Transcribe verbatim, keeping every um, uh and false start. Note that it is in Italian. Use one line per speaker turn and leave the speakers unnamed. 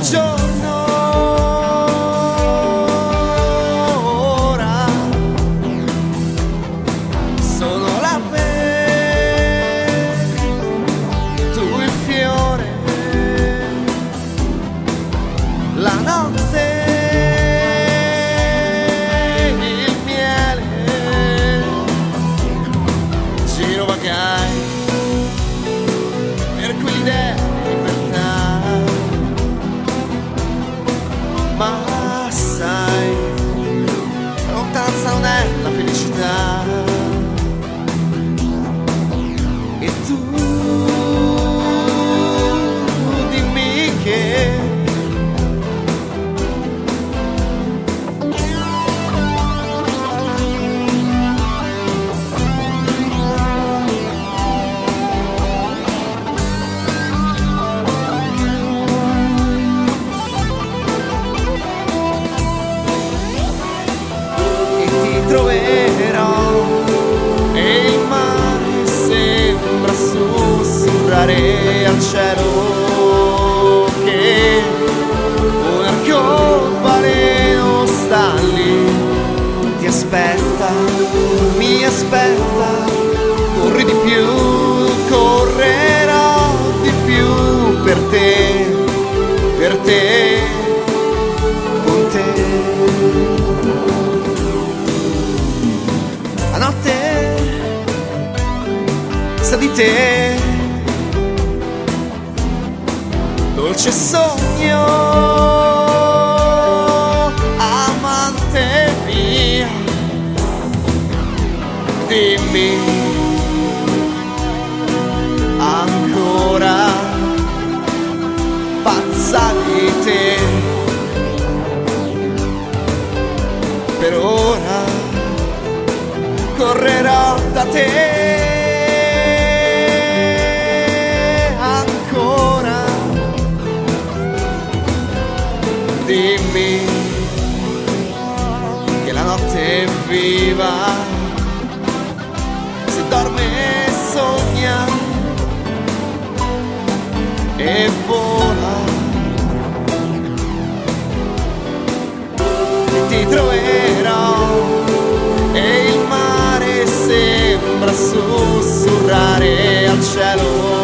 giorno ora sono la pe, tu il fiore, la notte il miele, giro vagai per cui l'idea di libertà. Ma sai, la lontananza non è la felicità. E tu dimmi che troverò e il mare sembra sussurrare al cielo che un arcobaleno sta lì, ti aspetta, mi aspetta, corri di più, correrò di più per te, per te, con te. La notte sa di te, dolce sogno, amante mia, dimmi ancora, pazza di te, per ora correrò da te ancora, dimmi che la notte è viva, se dorme e sogna e vola, e ti troverò e il mare sembra sussurrare al cielo